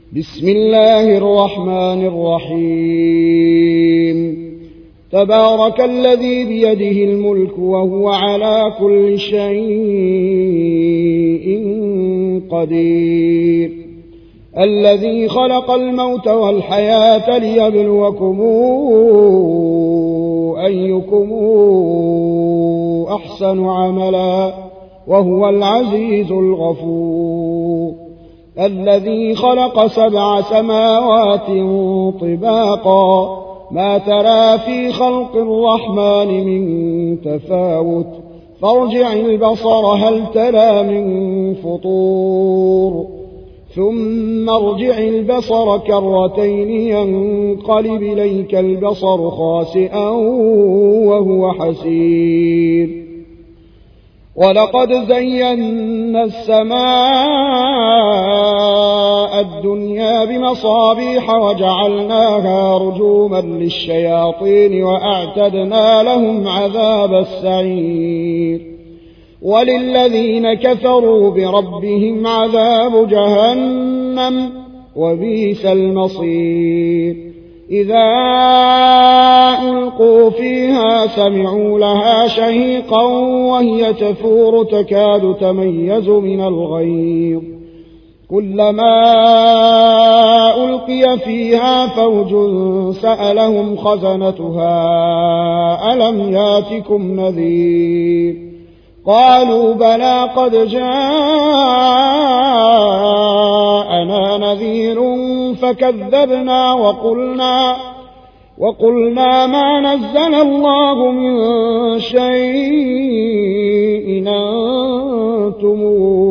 بسم الله الرحمن الرحيم تبارك الذي بيده الملك وهو على كل شيء قدير الذي خلق الموت والحياة ليبلوكم أيكم أحسن عملا وهو العزيز الغفور الذي خلق 7 سماوات طباقا ما ترى في خلق الرحمن من تفاوت فارجع البصر هل ترى من فطور ثم ارجع البصر كرتين ينقلب إليك البصر خاسئا وهو حسير ولقد زينا السماء الدنيا بمصابيح وجعلناها رجوما للشياطين وأعتدنا لهم عذاب السعير وللذين كفروا بربهم عذاب جهنم وبئس المصير إذا ألقوا فيها سمعوا لها شهيقا وهي تفور تكاد تميز من الغيظ كلما ألقي فيها فوج سألهم خزنتها ألم ياتكم نذير قالوا بلى قد جاءنا نذير فكذبنا وقلنا ما نزل الله من شيء أنتم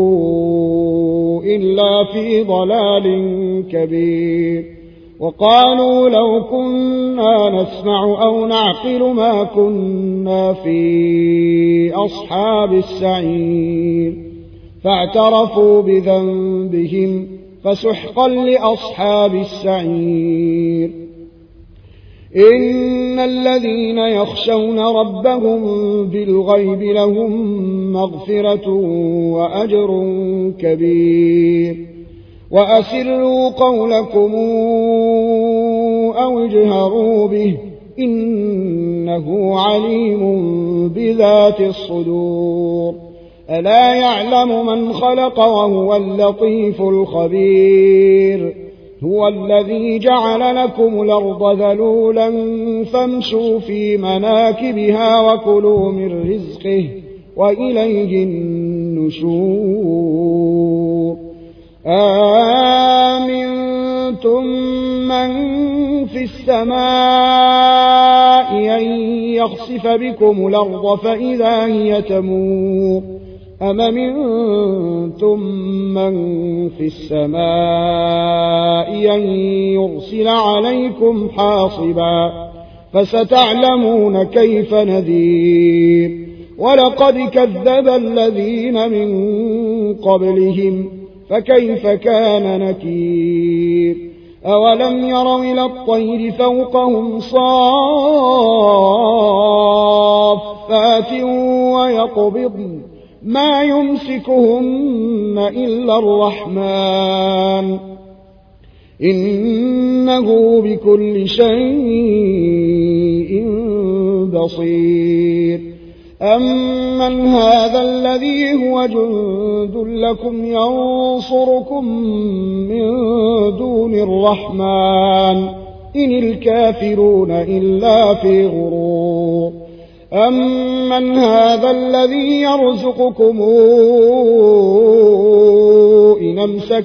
إلا في ضلال كبير وقالوا لو كنا نسمع أو نعقل ما كنا في أصحاب السعير فاعترفوا بذنبهم فسحقا لأصحاب السعير إن الذين يخشون ربهم بالغيب لهم مغفرة وأجر كبير وأسروا قولكم أو اجهروا به إنه عليم بذات الصدور ألا يعلم من خلق وهو اللطيف الخبير هو الذي جعل لكم الأرض ذلولا فامشوا في مناكبها وكلوا من رزقه وإليه النشور آمنتم من في السماء أن يخسف بكم الأرض فإذا هي تمور أم منتم من في السماء أن يرسل عليكم حاصبا فستعلمون كيف نذير ولقد كذب الذين من قبلهم فكيف كان نكير أولم يروا إلى الطير فوقهم صافات ويقبضن ما يمسكهن إلا الرحمن إنه بكل شيء بصير أمن هذا الذي هو جند لكم ينصركم من دون الرحمن إن الكافرون إلا في غرور أمن هذا الذي يرزقكم إن أمسك